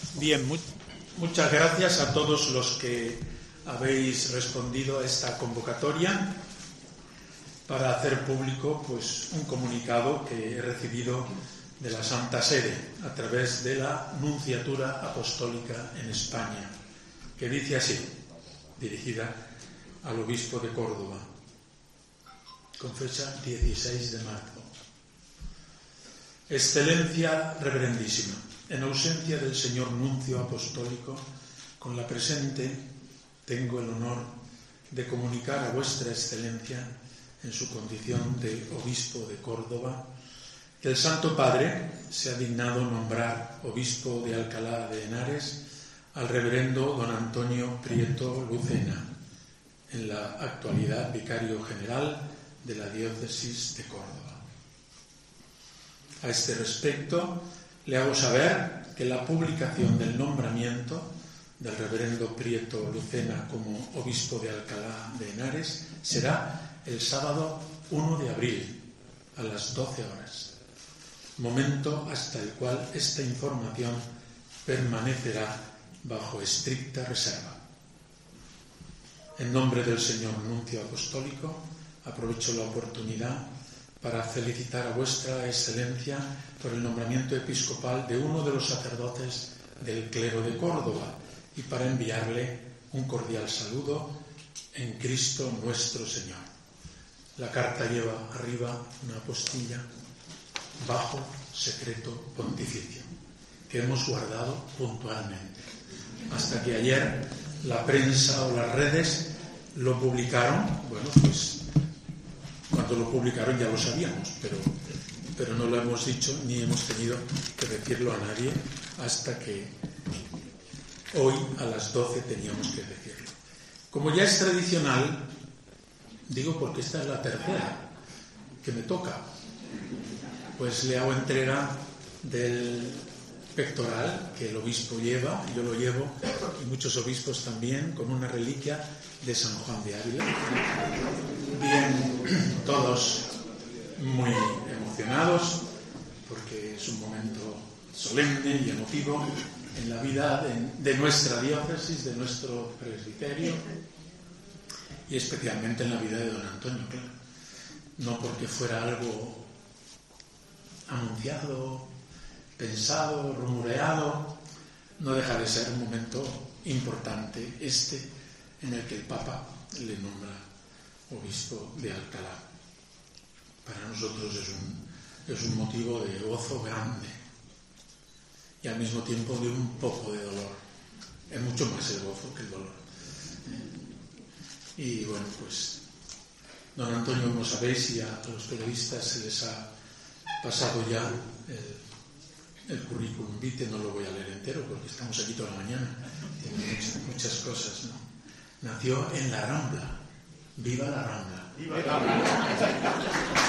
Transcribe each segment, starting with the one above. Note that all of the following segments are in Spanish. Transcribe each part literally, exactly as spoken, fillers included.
Bien, mu muchas gracias a todos los que habéis respondido a esta convocatoria para hacer público pues, un comunicado que he recibido de la Santa Sede a través de la Nunciatura Apostólica en España, que dice así, dirigida al Obispo de Córdoba, con fecha dieciséis de marzo. Excelencia Reverendísima, en ausencia del señor Nuncio Apostólico, con la presente tengo el honor de comunicar a vuestra Excelencia, en su condición de Obispo de Córdoba, que el Santo Padre se ha dignado nombrar Obispo de Alcalá de Henares al reverendo don Antonio Prieto Lucena, en la actualidad Vicario General de la Diócesis de Córdoba. A este respecto, le hago saber que la publicación del nombramiento del reverendo Prieto Lucena como Obispo de Alcalá de Henares será el sábado primero de abril a las doce horas, momento hasta el cual esta información permanecerá bajo estricta reserva. En nombre del señor Nuncio Apostólico, aprovecho la oportunidad para felicitar a vuestra Excelencia por el nombramiento episcopal de uno de los sacerdotes del clero de Córdoba y para enviarle un cordial saludo en Cristo nuestro Señor. La carta lleva arriba una apostilla, bajo secreto pontificio, que hemos guardado puntualmente, hasta que ayer la prensa o las redes lo publicaron. Bueno, pues cuando lo publicaron ya lo sabíamos, pero, pero no lo hemos dicho ni hemos tenido que decirlo a nadie hasta que hoy a las doce teníamos que decirlo. Como ya es tradicional, digo porque esta es la tercera que me toca, pues le hago entrega del pectoral que el obispo lleva, yo lo llevo, y muchos obispos también, con una reliquia de San Juan de Ávila. Bien, todos muy emocionados, porque es un momento solemne y emotivo en la vida de, de nuestra diócesis, de nuestro presbiterio, y especialmente en la vida de don Antonio, claro. No porque fuera algo anunciado, pensado, rumoreado, no deja de ser un momento importante este en el que el Papa le nombra obispo de Alcalá. Para nosotros es un, es un motivo de gozo grande y al mismo tiempo de un poco de dolor. Es mucho más el gozo que el dolor. Y bueno, pues don Antonio, como sabéis, y a los periodistas se les ha pasado ya el, el currículum vitae, no lo voy a leer entero porque estamos aquí toda la mañana, tiene muchas, muchas cosas, ¿no? Nació en La Rambla. ¡Viva la Rambla! ¡Viva la Rambla!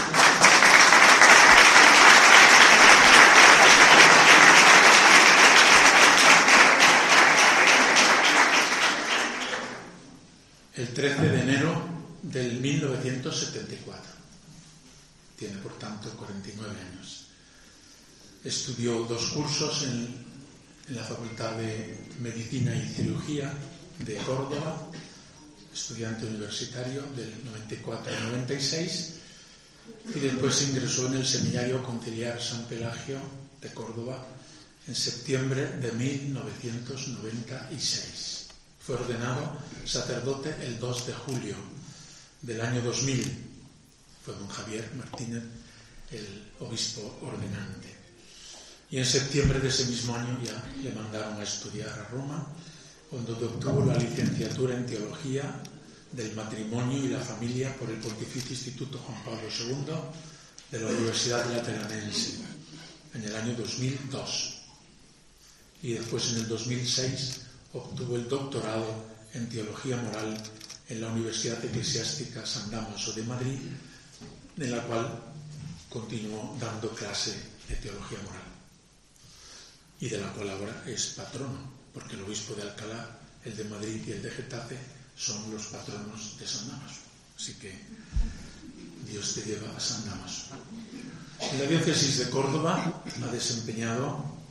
El trece de enero del mil novecientos setenta y cuatro. Tiene, por tanto, cuarenta y nueve años. Estudió dos cursos en, en la Facultad de Medicina y Cirugía de Córdoba, estudiante universitario del noventa y cuatro al noventa y seis, y después ingresó en el Seminario Conciliar San Pelagio de Córdoba en septiembre de mil novecientos noventa y seis. Fue ordenado sacerdote el dos de julio del año dos mil. Fue don Javier Martínez el obispo ordenante. Y en septiembre de ese mismo año ya le mandaron a estudiar a Roma, donde obtuvo la licenciatura en Teología del Matrimonio y la Familia por el Pontificio Instituto Juan Pablo segundo de la Universidad Lateranense en el año dos mil dos. Y después, en el dos mil seis, obtuvo el doctorado en Teología Moral en la Universidad Eclesiástica San Dámaso de Madrid, en la cual continuó dando clase de Teología Moral, y de la cual ahora es patrono, porque el obispo de Alcalá, el de Madrid y el de Getafe son los patronos de San Dámaso. Así que Dios te lleva a San Dámaso. En la diócesis de Córdoba ha desempeñado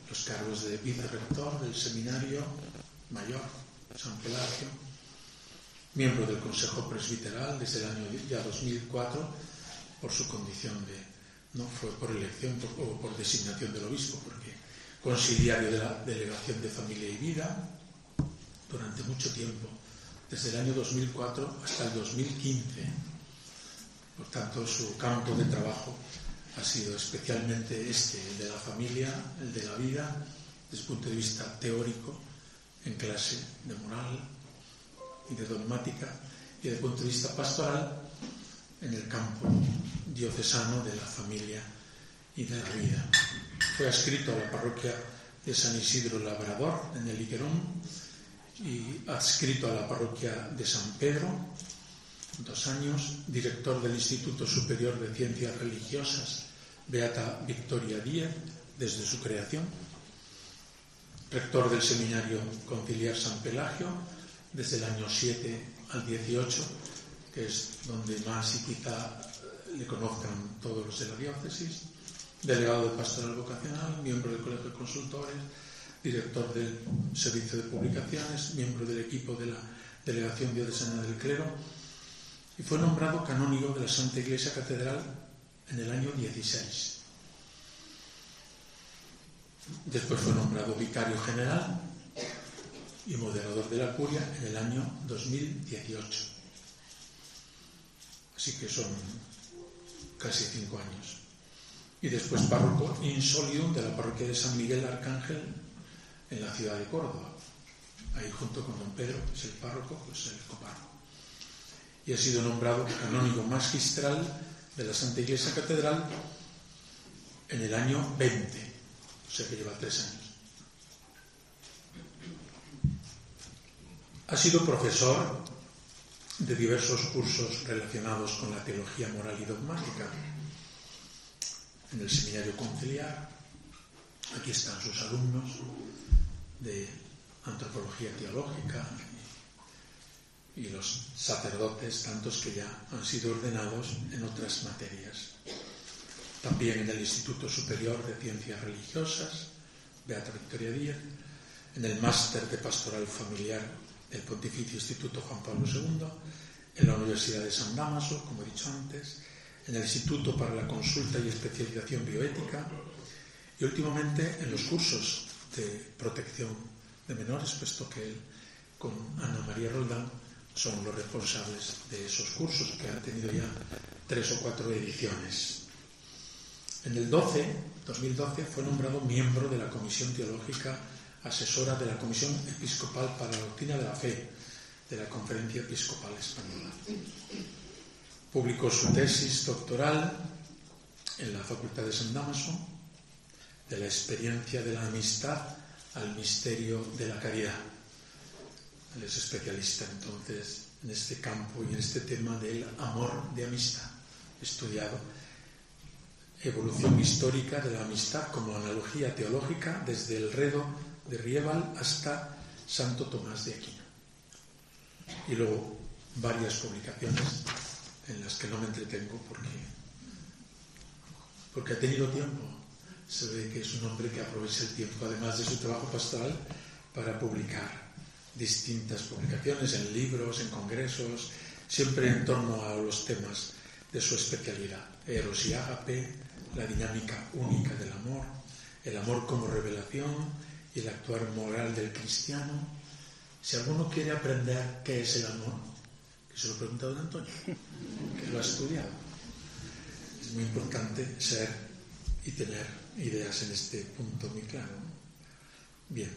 los cargos de vicerrector del Seminario Mayor San Pelagio, miembro del Consejo Presbiteral desde el año ya dos mil cuatro por su condición de, no fue por elección por, o por designación del obispo, porque conciliario de la Delegación de Familia y Vida durante mucho tiempo, desde el año dos mil cuatro hasta el dos mil quince. Por tanto, su campo de trabajo ha sido especialmente este, el de la familia, el de la vida, desde el punto de vista teórico, en clase de moral y de dogmática, y desde el punto de vista pastoral, en el campo diocesano de la familia y de la vida. Fue adscrito a la parroquia de San Isidro Labrador, en el Higuerón, y adscrito a la parroquia de San Pedro, dos años, director del Instituto Superior de Ciencias Religiosas Beata Victoria Díez desde su creación, rector del Seminario Conciliar San Pelagio desde el año siete al dieciocho, que es donde más y quizá le conozcan todos los de la diócesis, delegado de Pastoral Vocacional, miembro del Colegio de Consultores, director del Servicio de Publicaciones, miembro del equipo de la Delegación Diocesana del Clero, y fue nombrado canónigo de la Santa Iglesia Catedral en el año dieciséis. Después fue nombrado vicario general y moderador de la curia en el año dos mil dieciocho. Así que son casi cinco años. Y después párroco in solium de la parroquia de San Miguel Arcángel en la ciudad de Córdoba. Ahí junto con don Pedro, que es el párroco, pues el copárroco. Y ha sido nombrado canónigo magistral de la Santa Iglesia Catedral en el año veinte, o sea que lleva tres años. Ha sido profesor de diversos cursos relacionados con la teología moral y dogmática en el Seminario Conciliar. Aquí están sus alumnos de antropología teológica y los sacerdotes, tantos que ya han sido ordenados en otras materias. También en el Instituto Superior de Ciencias Religiosas, Beata Victoria Díez, en el Máster de Pastoral Familiar del Pontificio Instituto Juan Pablo segundo, en la Universidad de San Dámaso, como he dicho antes, en el Instituto para la Consulta y Especialización Bioética, y últimamente en los cursos de protección de menores, puesto que él, con Ana María Roldán, son los responsables de esos cursos, que han tenido ya tres o cuatro ediciones. En el doce, dos mil doce fue nombrado miembro de la Comisión Teológica Asesora de la Comisión Episcopal para la Doctrina de la Fe de la Conferencia Episcopal Española. Publicó su tesis doctoral en la Facultad de San Dámaso, de la experiencia de la amistad al misterio de la caridad. Él es especialista entonces en este campo y en este tema del amor de amistad. Estudiado evolución histórica de la amistad como analogía teológica desde el Redo de Rieval hasta Santo Tomás de Aquino. Y luego varias publicaciones en las que no me entretengo porque, porque ha tenido tiempo. Se ve que es un hombre que aprovecha el tiempo, además de su trabajo pastoral, para publicar distintas publicaciones en libros, en congresos, siempre en torno a los temas de su especialidad. Eros y ágape, la dinámica única del amor, el amor como revelación y el actuar moral del cristiano. Si alguno quiere aprender qué es el amor, que se lo pregunta don Antonio, que lo ha estudiado. Es muy importante ser y tener ideas en este punto muy claro. Bien.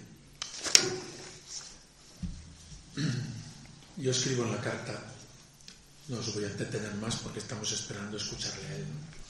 Yo escribo en la carta, no os voy a entretener más porque estamos esperando escucharle a él.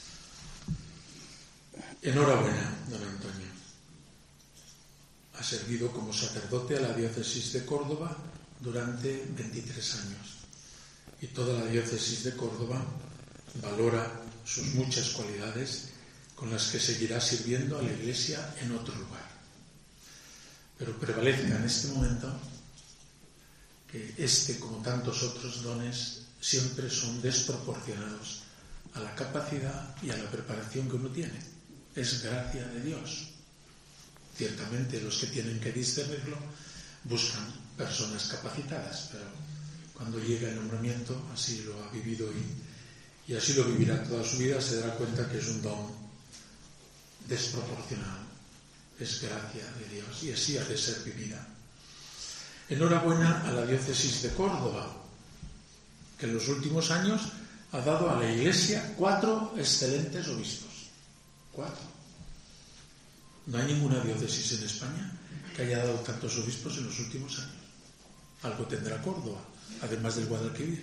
Enhorabuena, don Antonio. Ha servido como sacerdote a la diócesis de Córdoba durante veintitrés años. Y toda la diócesis de Córdoba valora sus muchas cualidades con las que seguirá sirviendo a la Iglesia en otro lugar. Pero prevalezca en este momento que este, como tantos otros dones, siempre son desproporcionados a la capacidad y a la preparación que uno tiene. Es gracia de Dios. Ciertamente los que tienen que discernirlo buscan personas capacitadas, pero cuando llega el nombramiento, así lo ha vivido y, y así lo vivirá toda su vida, se dará cuenta que es un don desproporcional, es gracia de Dios y así ha de ser vivida. Enhorabuena a la diócesis de Córdoba, que en los últimos años ha dado a la Iglesia cuatro excelentes obispos. Cuatro. No hay ninguna diócesis en España que haya dado tantos obispos en los últimos años. Algo tendrá Córdoba, además del Guadalquivir.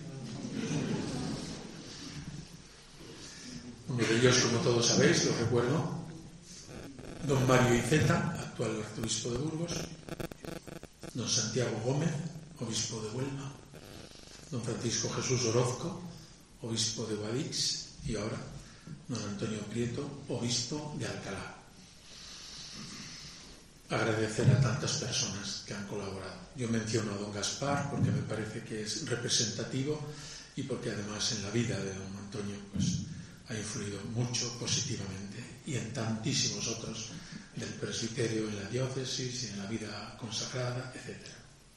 Uno de ellos, como todos sabéis, lo recuerdo, don Mario Iceta, actual arzobispo de Burgos, don Santiago Gómez, obispo de Huelva, don Francisco Jesús Orozco, obispo de Guadix, y ahora don Antonio Prieto, obispo de Alcalá. Agradecer a tantas personas que han colaborado. Yo menciono a don Gaspar porque me parece que es representativo y porque además en la vida de don Antonio pues, ha influido mucho positivamente, y en tantísimos otros del presbiterio en la diócesis y en la vida consagrada, etcétera.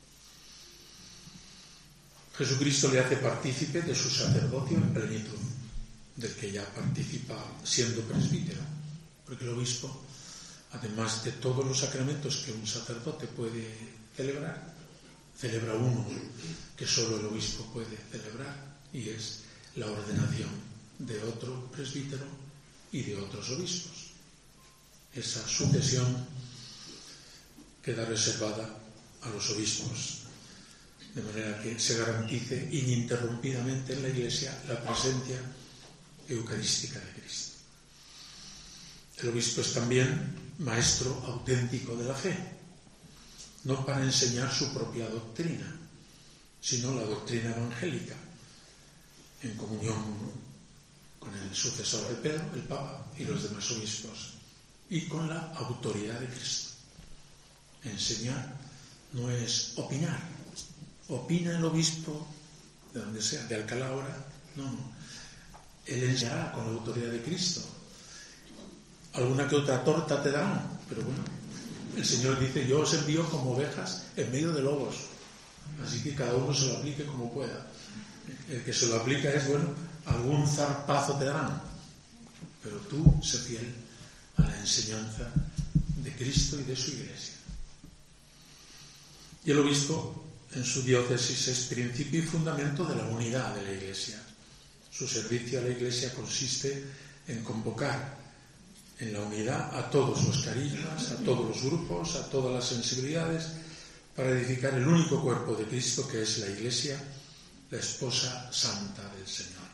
Jesucristo le hace partícipe de su sacerdocio en plenitud, del que ya participa siendo presbítero, porque el obispo, además de todos los sacramentos que un sacerdote puede celebrar, celebra uno que solo el obispo puede celebrar, y es la ordenación de otro presbítero y de otros obispos. Esa sucesión queda reservada a los obispos, de manera que se garantice ininterrumpidamente en la Iglesia la presencia eucarística de Cristo. El obispo es también maestro auténtico de la fe, no para enseñar su propia doctrina, sino la doctrina evangélica, en comunión con el sucesor de Pedro, el Papa, y los demás obispos, y con la autoridad de Cristo. Enseñar no es opinar. Opina el obispo de donde sea, de Alcalá ahora, no, no. Él enseñará con la autoridad de Cristo. Alguna que otra torta te darán, pero bueno, el Señor dice: yo os envío como ovejas en medio de lobos, así que cada uno se lo aplique como pueda. El que se lo aplica es, bueno, algún zarpazo te darán, pero tú sé fiel a la enseñanza de Cristo y de su Iglesia. Y el obispo en su diócesis es principio y fundamento de la unidad de la Iglesia. Su servicio a la Iglesia consiste en convocar en la unidad a todos los carismas, a todos los grupos, a todas las sensibilidades, para edificar el único cuerpo de Cristo, que es la Iglesia, la esposa santa del Señor.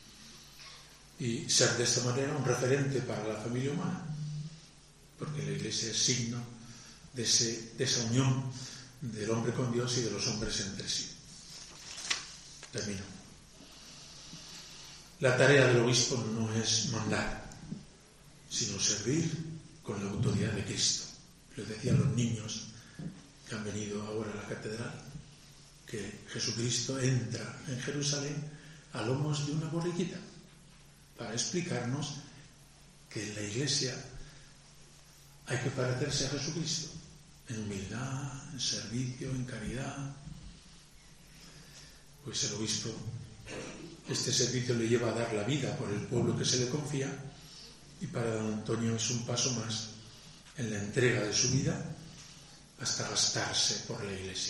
Y ser de esta manera un referente para la familia humana, porque la Iglesia es signo de, ese, de esa unión del hombre con Dios y de los hombres entre sí. Termino. La tarea del obispo no es mandar, sino servir con la autoridad de Cristo. Les decía a los niños que han venido ahora a la catedral que Jesucristo entra en Jerusalén a lomos de una borriquita para explicarnos que en la Iglesia hay que parecerse a Jesucristo en humildad, en servicio, en caridad. Pues el obispo, este servicio le lleva a dar la vida por el pueblo que se le confía, y para don Antonio es un paso más en la entrega de su vida hasta gastarse por la Iglesia.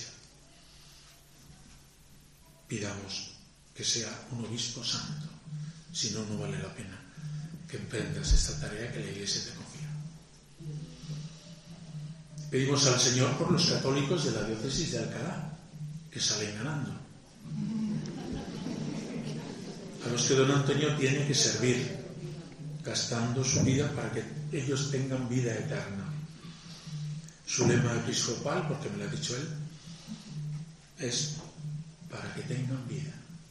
Pidamos que sea un obispo santo, si no, no vale la pena que emprendas esta tarea que la Iglesia te confía. Pedimos al Señor por los católicos de la diócesis de Alcalá, que salen ganando, a los que don Antonio tiene que servir, gastando su vida para que ellos tengan vida eterna. Su lema episcopal, porque me lo ha dicho él, es para que tengan vida.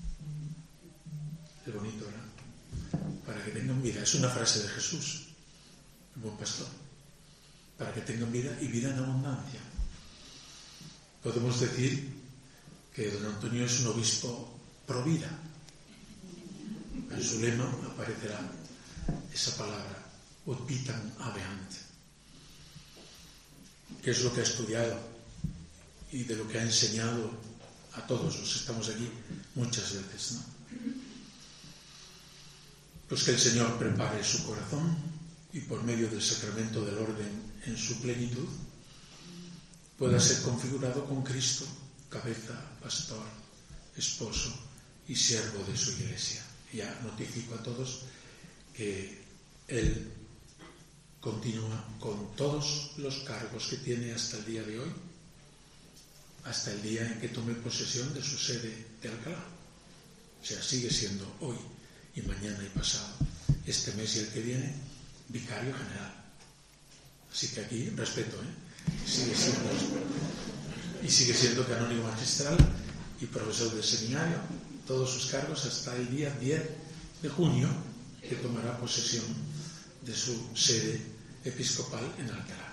Es bonito, ¿no? Para que tengan vida. Es una frase de Jesús, el buen pastor. Para que tengan vida y vida en abundancia. Podemos decir que don Antonio es un obispo pro vida. En su lema aparecerá esa palabra, ut vitam habeant. qué es lo que ha estudiado y de lo que ha enseñado a todos los que estamos aquí muchas veces, ¿no? Pues que el Señor prepare su corazón y por medio del sacramento del orden en su plenitud pueda ser configurado con Cristo, cabeza, pastor, esposo y siervo de su Iglesia. Ya notifico a todos que Él continúa con todos los cargos que tiene hasta el día de hoy, hasta el día en que tome posesión de su sede de Alcalá. O sea, sigue siendo hoy y mañana y pasado, este mes y el que viene, vicario general. Así que aquí, respeto, ¿eh? Sigue siendo, y sigue siendo canónigo magistral y profesor del seminario, todos sus cargos hasta el día diez de junio, que tomará posesión de su sede episcopal en Alcalá.